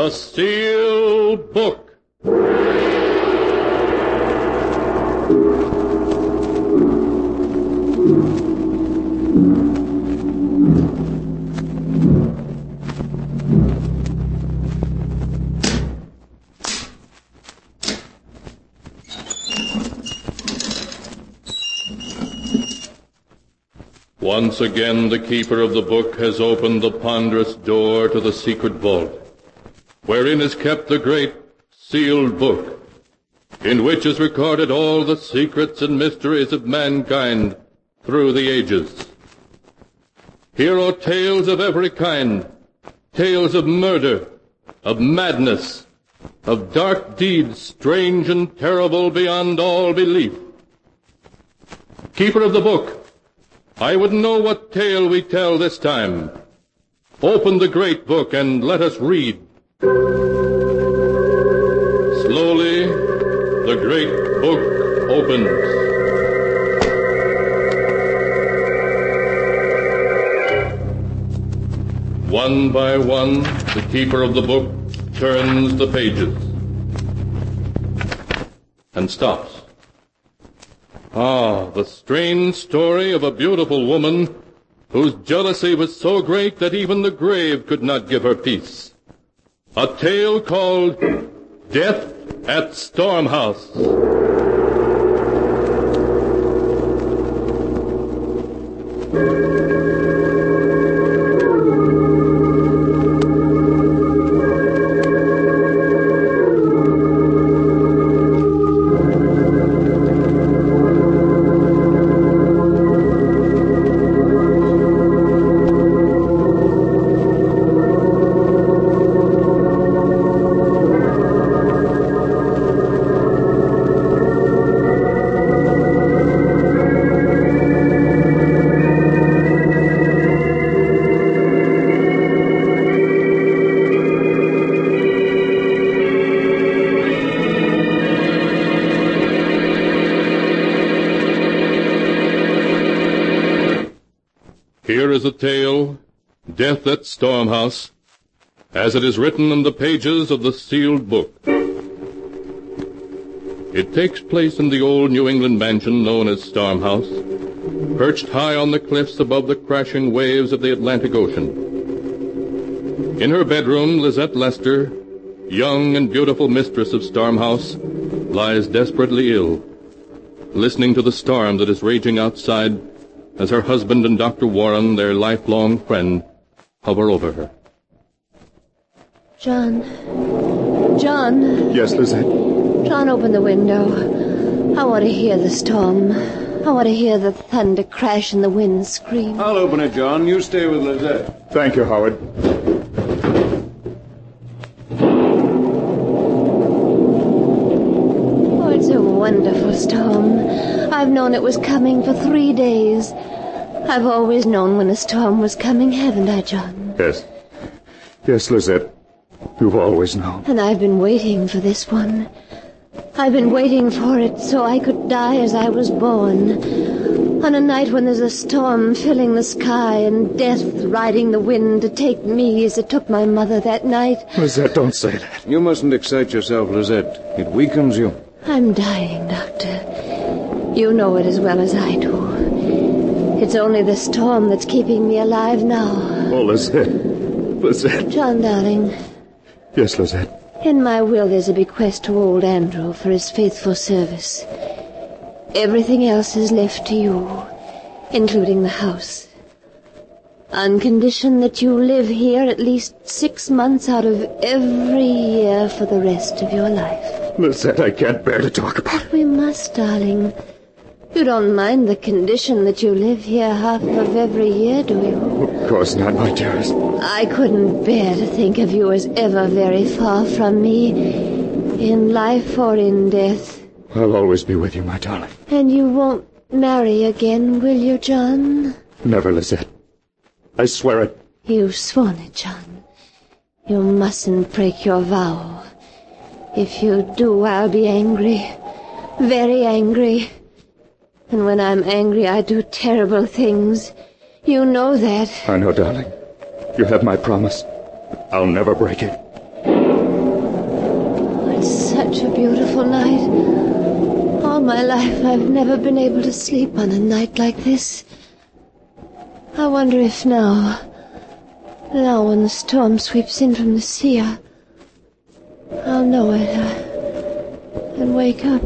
The Sealed Book. Once again, the keeper of the book has opened the ponderous door to the secret vault, wherein is kept the great sealed book, in which is recorded all the secrets and mysteries of mankind through the ages. Here are tales of every kind, tales of murder, of madness, of dark deeds strange and terrible beyond all belief. Keeper of the book, I would know what tale we tell this time. Open the great book and let us read. Slowly, the great book opens. One by one, the keeper of the book turns the pages and stops. Ah, the strange story of a beautiful woman whose jealousy was so great that even the grave could not give her peace. A tale called Death at Stormhouse. Here is a tale, Death at Stormhouse, as it is written in the pages of the sealed book. It takes place in the old New England mansion known as Stormhouse, perched high on the cliffs above the crashing waves of the Atlantic Ocean. In her bedroom, Lizette Lester, young and beautiful mistress of Stormhouse, lies desperately ill, listening to the storm that is raging outside as her husband and Dr. Warren, their lifelong friend, hover over her. John. Yes, Lizette? John, open the window. I want to hear the storm. I want to hear the thunder crash and the wind scream. I'll open it, John. You stay with Lizette. Thank you, Howard. Oh, it's a wonderful storm. I've known it was coming for 3 days. I've always known when a storm was coming, haven't I, John? Yes. Yes, Lizette. You've always known. And I've been waiting for this one. I've been waiting for it so I could die as I was born. On a night when there's a storm filling the sky and death riding the wind to take me as it took my mother that night. Lizette, don't say that. You mustn't excite yourself, Lizette. It weakens you. I'm dying, Doctor. You know it as well as I do. It's only the storm that's keeping me alive now. Oh, Lizette. Lizette. John, darling. Yes, Lizette. In my will, there's a bequest to old Andrew for his faithful service. Everything else is left to you, including the house. On condition that you live here at least 6 months out of every year for the rest of your life. Lizette, I can't bear to talk about it. We must, darling. You don't mind the condition that you live here half of every year, do you? Of course not, my dearest. I couldn't bear to think of you as ever very far from me, in life or in death. I'll always be with you, my darling. And you won't marry again, will you, John? Never, Lizette. I swear it. You've sworn it, John. You mustn't break your vow. If you do, I'll be angry. Very angry. And when I'm angry, I do terrible things. You know that. I know, darling. You have my promise. I'll never break it. beautiful night. All my life I've never been able to sleep on a night like this. I wonder if now when the storm sweeps in from the sea, I'll know it and wake up.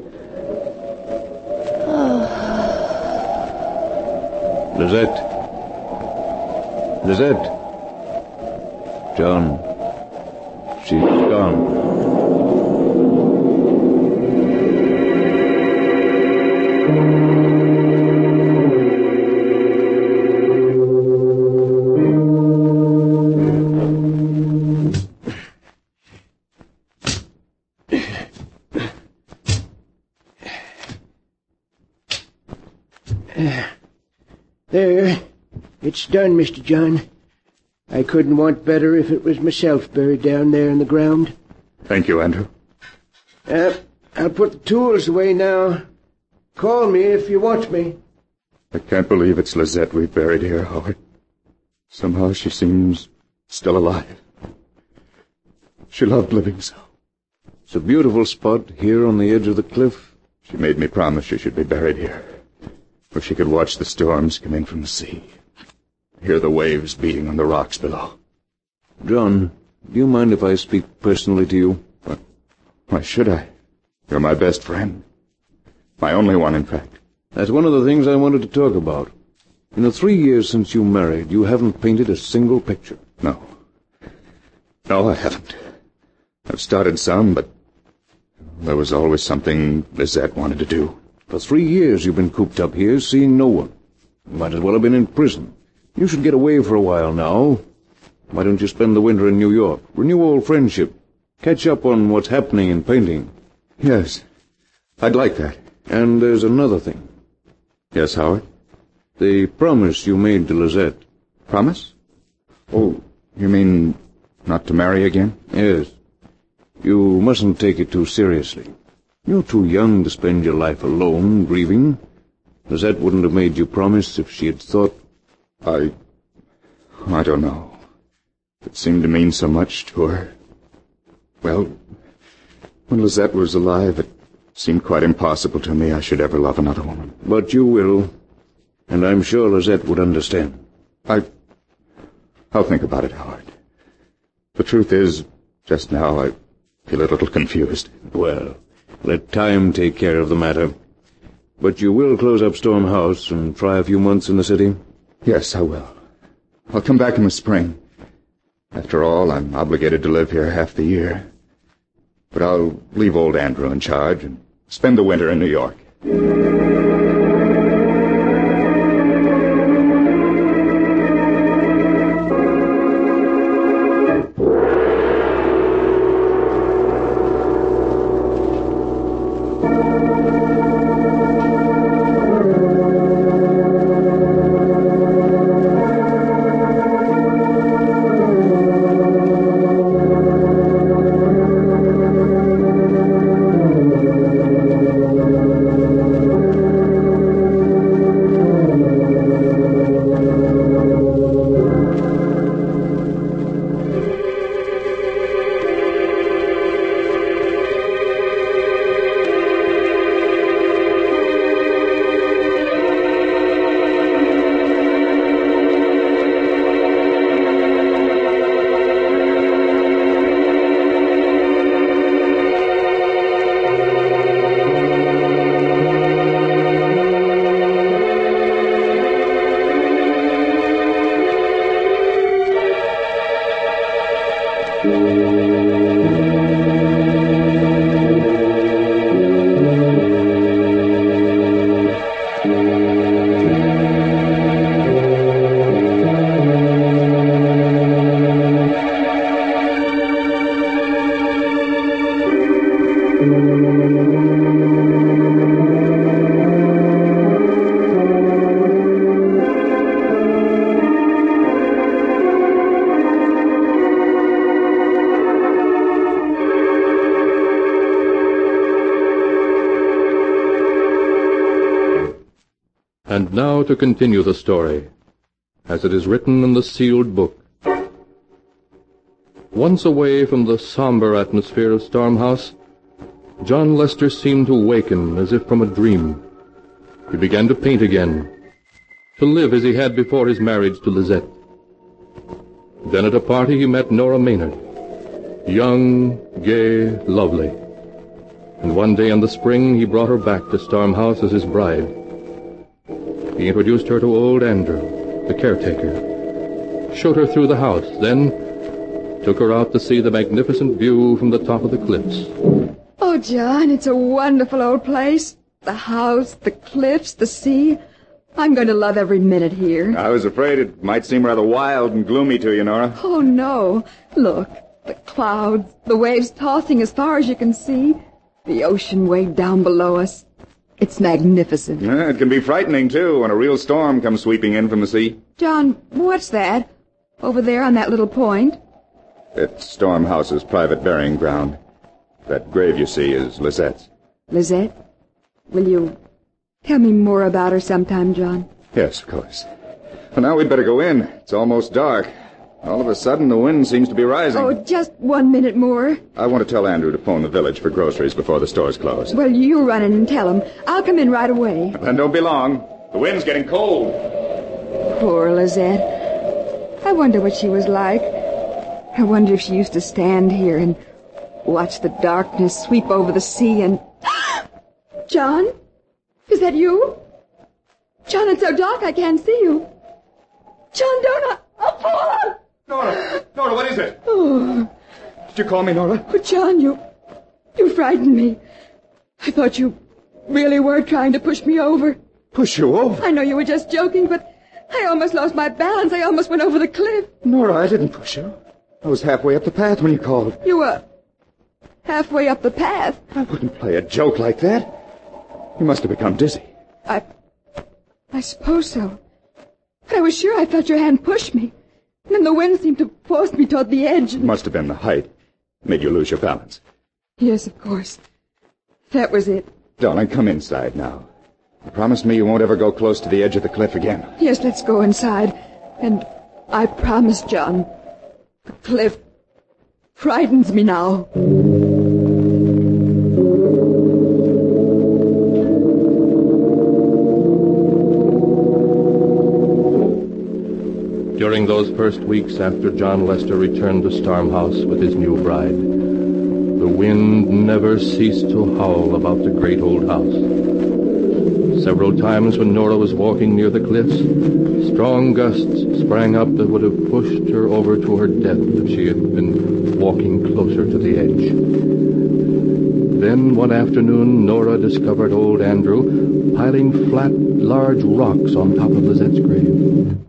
Lizette. John. She's gone. There. It's done, Mr. John. I couldn't want better if it was myself buried down there in the ground. Thank you, Andrew. I'll put the tools away now. Call me if you want me. I can't believe it's Lizette we buried here, Howard. Somehow she seems still alive. She loved living so. It's a beautiful spot here on the edge of the cliff. She made me promise she should be buried here, where she could watch the storms come in from the sea, hear the waves beating on the rocks below. John, do you mind if I speak personally to you? Why should I? You're my best friend. My only one, in fact. That's one of the things I wanted to talk about. In the 3 years since you married, you haven't painted a single picture. No, I haven't. I've started some, but there was always something Lizette wanted to do. For 3 years you've been cooped up here, seeing no one. You might as well have been in prison. You should get away for a while now. Why don't you spend the winter in New York? Renew old friendship. Catch up on what's happening in painting. Yes, I'd like that. And there's another thing. Yes, Howard? The promise you made to Lizette. Promise? Oh, you mean not to marry again? Yes. You mustn't take it too seriously. You're too young to spend your life alone, grieving. Lizette wouldn't have made you promise if she had thought... I don't know. It seemed to mean so much to her. Well, when Lizette was alive, it seemed quite impossible to me I should ever love another woman. But you will, and I'm sure Lizette would understand. I'll think about it, Howard. The truth is, just now I feel a little confused. Well, let time take care of the matter. But you will close up Storm House and try a few months in the city? Yes, I will. I'll come back in the spring. After all, I'm obligated to live here half the year. But I'll leave old Andrew in charge and spend the winter in New York. And now to continue the story, as it is written in the sealed book. Once away from the somber atmosphere of Storm House, John Lester seemed to waken as if from a dream. He began to paint again, to live as he had before his marriage to Lizette. Then at a party he met Nora Maynard, young, gay, lovely. And one day in the spring he brought her back to Storm House as his bride. He introduced her to old Andrew, the caretaker, showed her through the house, then took her out to see the magnificent view from the top of the cliffs. Oh, John, it's a wonderful old place. The house, the cliffs, the sea. I'm going to love every minute here. I was afraid it might seem rather wild and gloomy to you, Nora. Oh, no. Look, the clouds, the waves tossing as far as you can see, the ocean way down below us. It's magnificent. Yeah, it can be frightening, too, when a real storm comes sweeping in from the sea. John, what's that? Over there on that little point? It's Storm House's private burying ground. That grave you see is Lizette's. Lizette? Will you tell me more about her sometime, John? Yes, of course. Well, now we'd better go in. It's almost dark. All of a sudden, the wind seems to be rising. Oh, just 1 minute more. I want to tell Andrew to phone the village for groceries before the stores close. Well, you run in and tell him. I'll come in right away. Then don't be long. The wind's getting cold. Poor Lizette. I wonder what she was like. I wonder if she used to stand here and watch the darkness sweep over the sea and... John? Is that you? John, it's so dark I can't see you. John, don't I'll fall! Nora, what is it? Oh. Did you call me, Nora? Oh, John, you frightened me. I thought you really were trying to push me over. Push you over? I know you were just joking, but I almost lost my balance. I almost went over the cliff. Nora, I didn't push you. I was halfway up the path when you called. You were halfway up the path. I wouldn't play a joke like that. You must have become dizzy. I suppose so. But I was sure I felt your hand push me. And then the wind seemed to force me toward the edge. It must have been the height. Made you lose your balance. Yes, of course. That was it. Darling, come inside now. You promised me you won't ever go close to the edge of the cliff again. Yes, let's go inside. And I promise, John, the cliff frightens me now. During those first weeks after John Lester returned to Storm House with his new bride, the wind never ceased to howl about the great old house. Several times when Nora was walking near the cliffs, strong gusts sprang up that would have pushed her over to her death if she had been walking closer to the edge. Then one afternoon, Nora discovered old Andrew piling flat, large rocks on top of Lizette's grave.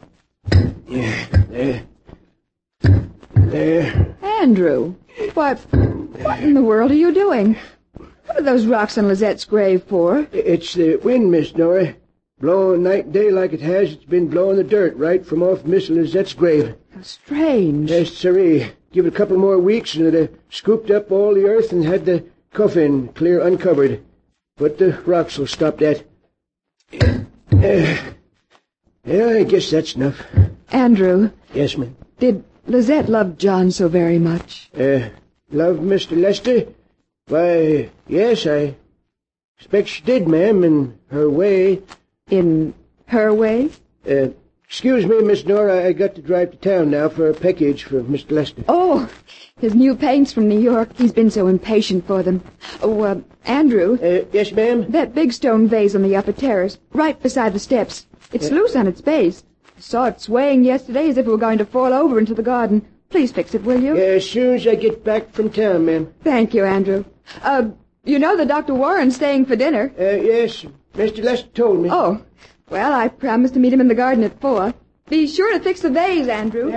There. Andrew, what in the world are you doing? What are those rocks on Lizette's grave for? It's the wind, Miss Nora. Blowing night and day like it has, it's been blowing the dirt right from off Miss Lizette's grave. How strange. Yes, sirree. Give it a couple more weeks and it'd have scooped up all the earth and had the coffin clear uncovered. But the rocks will stop that. Yeah, I guess that's enough. Andrew. Yes, ma'am. Did Lizette love John so very much? Love Mr. Lester? Why, yes, I expect she did, ma'am, in her way. In her way? Excuse me, Miss Nora, I got to drive to town now for a package for Mr. Lester. Oh, his new paints from New York. He's been so impatient for them. Oh, Andrew. Yes, ma'am? That big stone vase on the upper terrace, right beside the steps. It's loose on its base. I saw it swaying yesterday as if it were going to fall over into the garden. Please fix it, will you? As soon as I get back from town, ma'am. Thank you, Andrew. You know that Dr. Warren's staying for dinner. Yes, Mr. Lester told me. Oh, well, I promised to meet him in the garden at 4. Be sure to fix the vase, Andrew.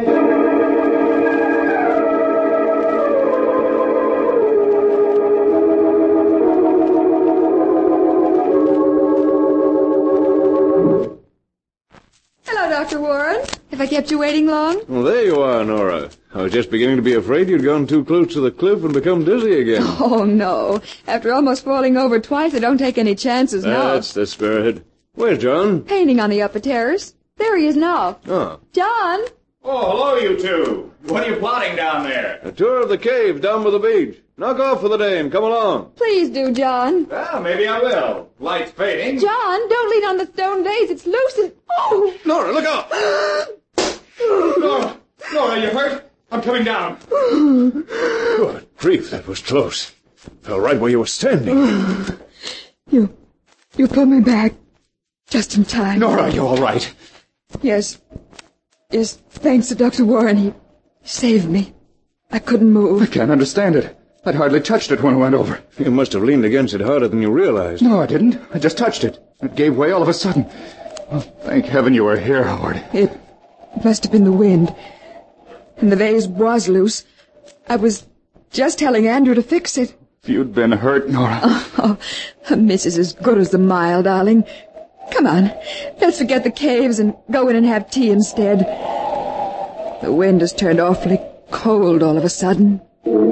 Hello, Dr. Warren. Have I kept you waiting long? Well, there you are, Nora. I was just beginning to be afraid you'd gone too close to the cliff and become dizzy again. Oh, no. After almost falling over twice, I don't take any chances now. That's the spirit. Where's John? Painting on the upper terrace. There he is now. Oh. John? Oh, hello, you two. What are you plotting down there? A tour of the cave down by the beach. Knock off for the day and come along. Please do, John. Well, maybe I will. Light's fading. John, don't lean on the stone vase. It's loose and... Oh! Nora, look out! Nora, you hurt? I'm coming down. Good grief, that was close. Fell right where you were standing. You pulled me back. Just in time. Nora, you all right? Yes. Yes, thanks to Dr. Warren. He saved me. I couldn't move. I can't understand it. I'd hardly touched it when I went over. You must have leaned against it harder than you realized. No, I didn't. I just touched it. It gave way all of a sudden. Oh, thank heaven you were here, Howard. It must have been the wind. And the vase was loose. I was just telling Andrew to fix it. If you'd been hurt, Nora... Oh, a miss is as good as the mile, darling. Come on, let's forget the caves and go in and have tea instead. The wind has turned awfully cold all of a sudden.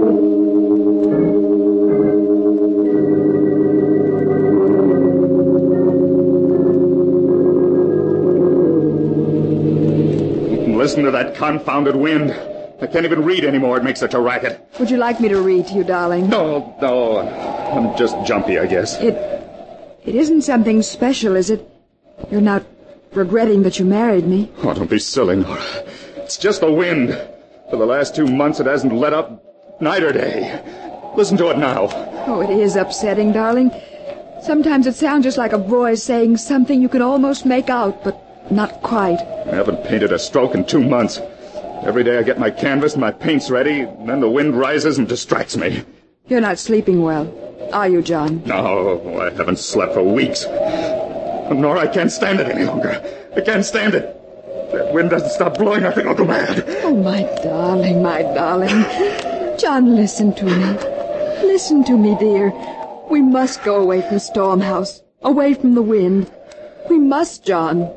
Listen to that confounded wind. I can't even read anymore. It makes such a racket. Would you like me to read to you, darling? No. I'm just jumpy, I guess. It isn't something special, is it? You're not regretting that you married me? Oh, don't be silly, Nora. It's just the wind. For the last 2 months, it hasn't let up night or day. Listen to it now. Oh, it is upsetting, darling. Sometimes it sounds just like a voice saying something you can almost make out, but not quite. I haven't painted a stroke in 2 months. Every day I get my canvas and my paints ready, and then the wind rises and distracts me. You're not sleeping well, are you, John? No, I haven't slept for weeks. Nora, I can't stand it any longer. I can't stand it. If that wind doesn't stop blowing, I think I'll go mad. Oh, my darling, my darling. John, listen to me. Listen to me, dear. We must go away from Stormhouse, away from the wind. We must, John.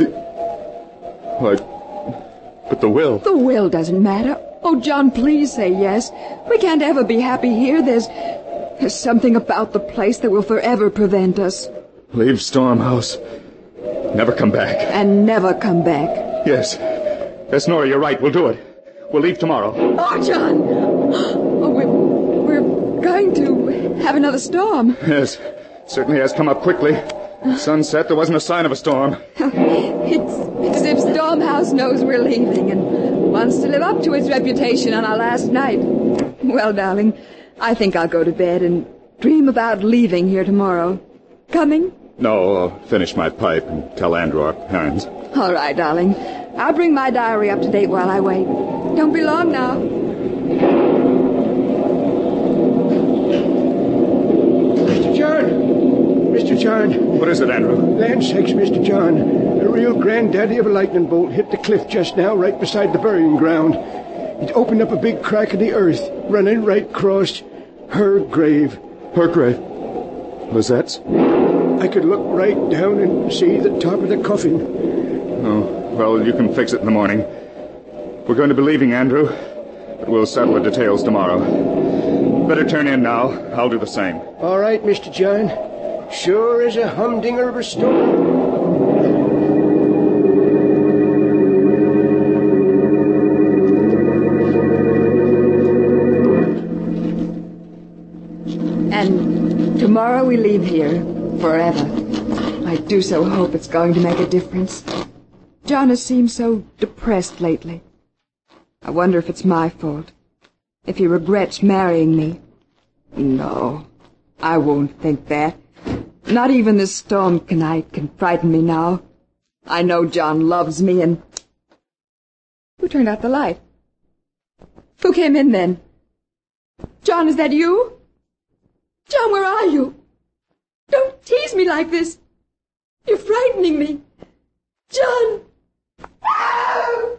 But the will... The will doesn't matter. Oh, John, please say yes. We can't ever be happy here. There's something about the place that will forever prevent us. Leave Stormhouse. Never come back. And never come back. Yes. Yes, Nora, you're right. We'll do it. We'll leave tomorrow. Oh, John! Oh, we're going to have another storm. Yes. It certainly has come up quickly. Sunset, there wasn't a sign of a storm. It's as if Stormhouse knows we're leaving and wants to live up to its reputation on our last night. Well, darling, I think I'll go to bed and dream about leaving here tomorrow. Coming? No, I'll finish my pipe and tell Andrew our plans. All right, darling. I'll bring my diary up to date while I wait. Don't be long now. Mr. John! Mr. John. What is it, Andrew? Land sakes, Mr. John. A real granddaddy of a lightning bolt hit the cliff just now, right beside the burying ground. It opened up a big crack in the earth, running right across her grave. Her grave? Lizette's? I could look right down and see the top of the coffin. Oh, well, you can fix it in the morning. We're going to be leaving, Andrew, but we'll settle the details tomorrow. Better turn in now. I'll do the same. All right, Mr. John. Sure is a humdinger of a storm. And tomorrow we leave here forever. I do so hope it's going to make a difference. John has seemed so depressed lately. I wonder if it's my fault. If he regrets marrying me. No, I won't think that. Not even this storm tonight can frighten me now. I know John loves me and... Who turned out the light? Who came in then? John, is that you? John, where are you? Don't tease me like this. You're frightening me. John! Ah!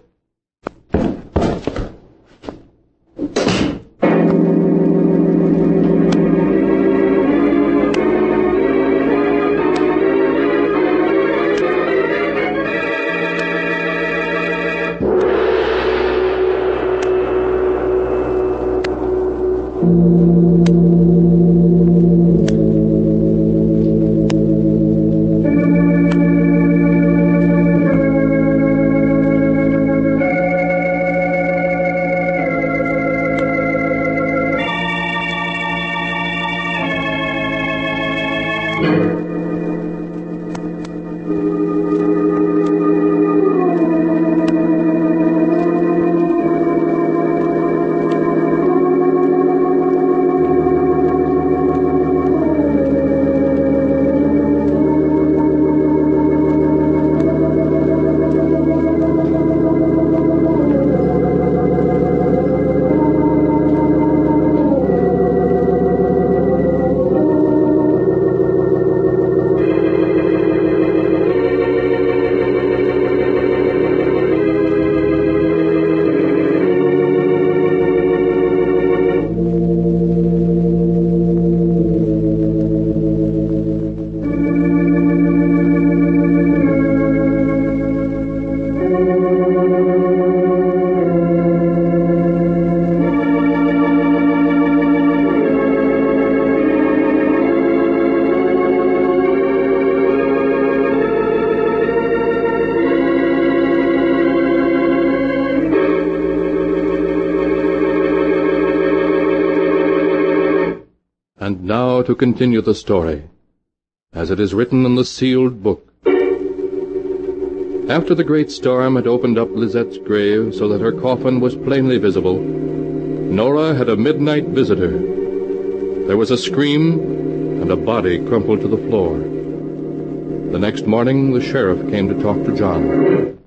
now to continue the story, as it is written in the sealed book. After the great storm had opened up Lizette's grave so that her coffin was plainly visible, Nora had a midnight visitor. There was a scream, and a body crumpled to the floor. The next morning, the sheriff came to talk to John.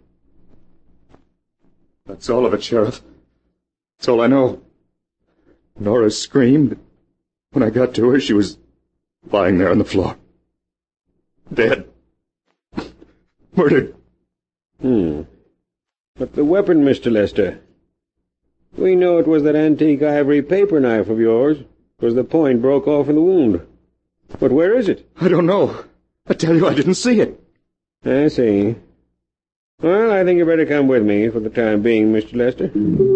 That's all of it, Sheriff. That's all I know. Nora screamed. When I got to her, she was lying there on the floor. Dead. Murdered. But the weapon, Mr. Lester? We know it was that antique ivory paper knife of yours, because the point broke off in the wound. But where is it? I don't know. I tell you, I didn't see it. I see. Well, I think you better come with me for the time being, Mr. Lester.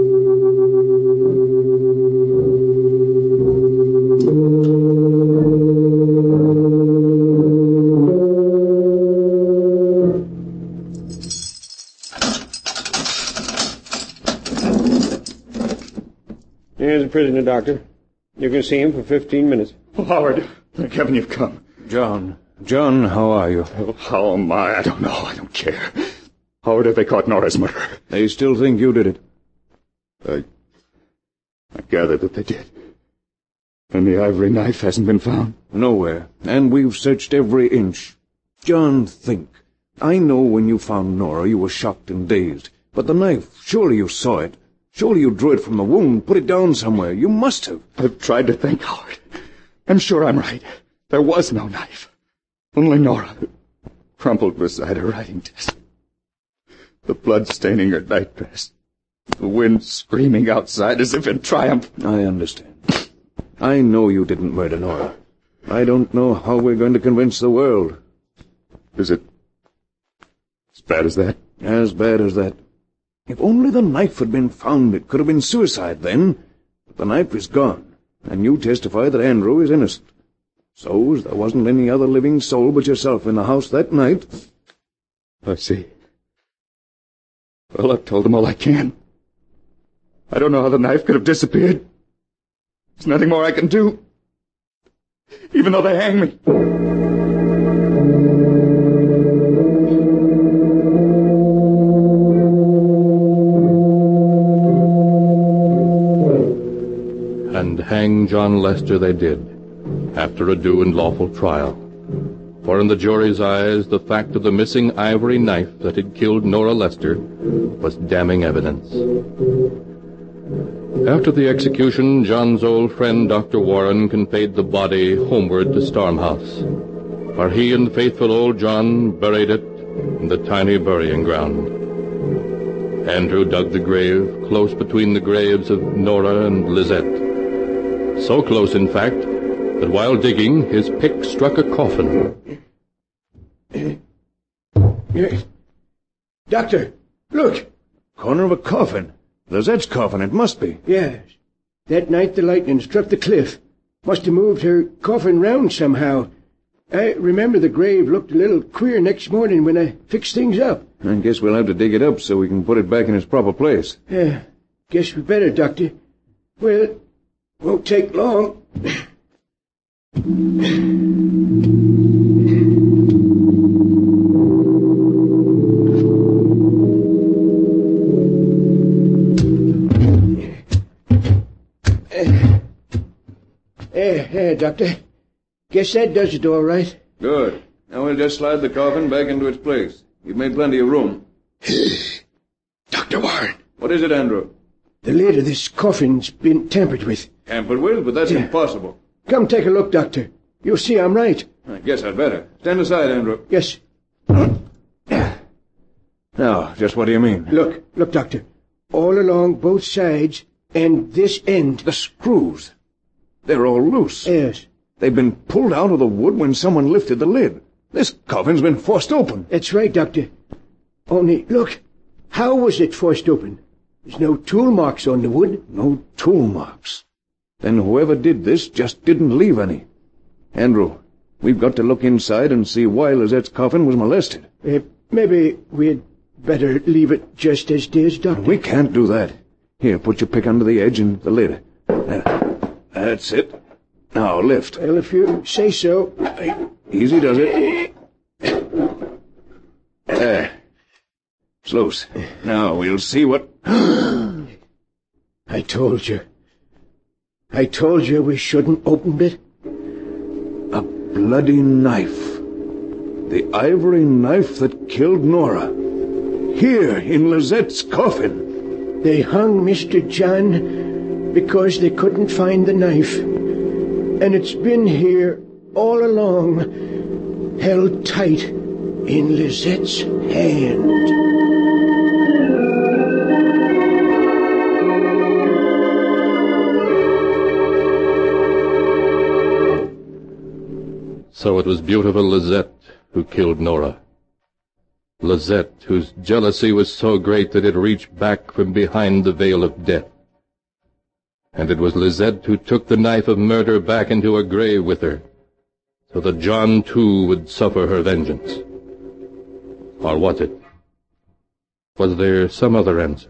Here's the prisoner, Doctor. You can see him for 15 minutes. Oh, Howard, thank heaven you've come. John, how are you? Oh, how am I? I don't know. I don't care. Howard, have they caught Nora's murderer? They still think you did it. I gather that they did. And the ivory knife hasn't been found? Nowhere. And we've searched every inch. John, think. I know when you found Nora you were shocked and dazed. But the knife, surely you saw it. Surely you drew it from the wound, put it down somewhere. You must have. I've tried to think, Howard. I'm sure I'm right. There was no knife. Only Nora, crumpled beside her writing desk. The blood staining her nightdress. The wind screaming outside as if in triumph. I understand. I know you didn't murder Nora. I don't know how we're going to convince the world. Is it as bad as that? As bad as that. If only the knife had been found, it could have been suicide then. But the knife is gone, and you testify that Andrew is innocent. So, as there wasn't any other living soul but yourself in the house that night... I see. Well, I've told them all I can. I don't know how the knife could have disappeared. There's nothing more I can do. Even though they hang me. And hang John Lester they did, after a due and lawful trial. For in the jury's eyes, the fact of the missing ivory knife that had killed Nora Lester was damning evidence. After the execution, John's old friend Dr. Warren conveyed the body homeward to Stormhouse, where he and faithful old John buried it in the tiny burying ground. Andrew dug the grave close between the graves of Nora and Lizette. So close, in fact, that while digging, his pick struck a coffin. Doctor, look! Corner of a coffin. Lizette's coffin, it must be. Yes. That night the lightning struck the cliff. Must have moved her coffin round somehow. I remember the grave looked a little queer next morning when I fixed things up. I guess we'll have to dig it up so we can put it back in its proper place. Guess we better, Doctor. Well, won't take long. Doctor. Guess that does it all right. Good. Now we'll just slide the coffin back into its place. You've made plenty of room. Dr. Warren. What is it, Andrew? The lid of this coffin's been tampered with. Tampered with? But that's impossible. Come take a look, Doctor. You'll see I'm right. I guess I'd better. Stand aside, Andrew. Yes. Now, just what do you mean? Look, Doctor. All along both sides and this end. The screws. They're all loose. Yes. They've been pulled out of the wood when someone lifted the lid. This coffin's been forced open. That's right, Doctor. Only, look. How was it forced open? There's no tool marks on the wood. No tool marks. Then whoever did this just didn't leave any. Andrew, we've got to look inside and see why Lizette's coffin was molested. Maybe we'd better leave it just as it is, Doctor. We can't do that. Here, put your pick under the edge and the lid. That's it. Now, lift. Well, if you say so. Easy does it. There. It's loose. Now we'll see what... I told you. I told you we shouldn't open it. A bloody knife. The ivory knife that killed Nora. Here, in Lizette's coffin. They hung Mr. John because they couldn't find the knife. And it's been here all along, held tight in Lizette's hand. So it was beautiful Lizette who killed Nora. Lizette, whose jealousy was so great that it reached back from behind the veil of death. And it was Lizette who took the knife of murder back into her grave with her, so that John, too, would suffer her vengeance. Or was it? Was there some other answer?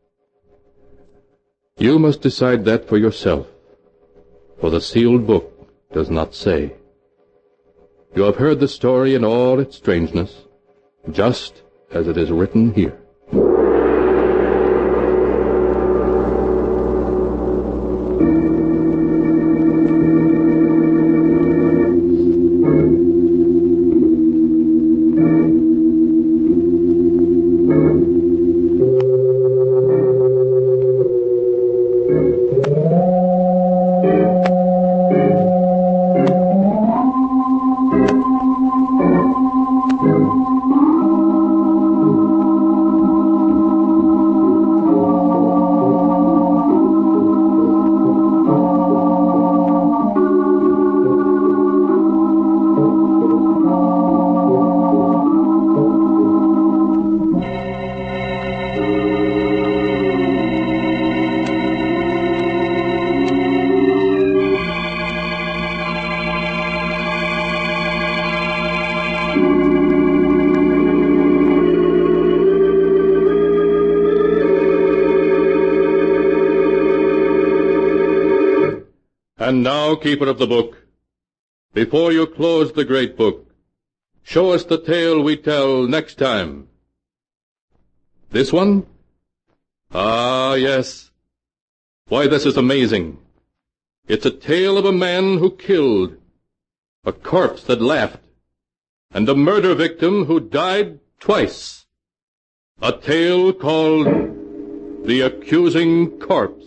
You must decide that for yourself, for the sealed book does not say. You have heard the story in all its strangeness, just as it is written here. And now, keeper of the book, before you close the great book, show us the tale we tell next time. This one? Ah, yes. Why, this is amazing. It's a tale of a man who killed, a corpse that laughed, and a murder victim who died twice. A tale called The Accusing Corpse.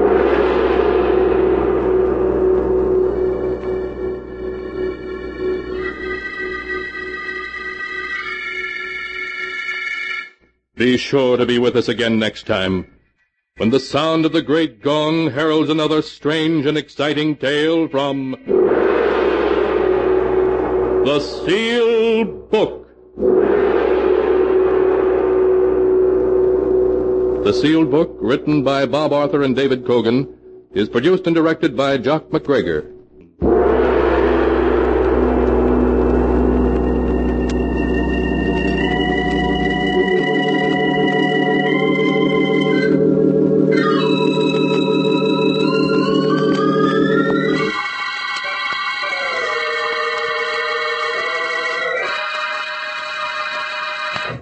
Be sure to be with us again next time, when the sound of the great gong heralds another strange and exciting tale from The Sealed Book. The Sealed Book, written by Bob Arthur and David Cogan, is produced and directed by Jock McGregor.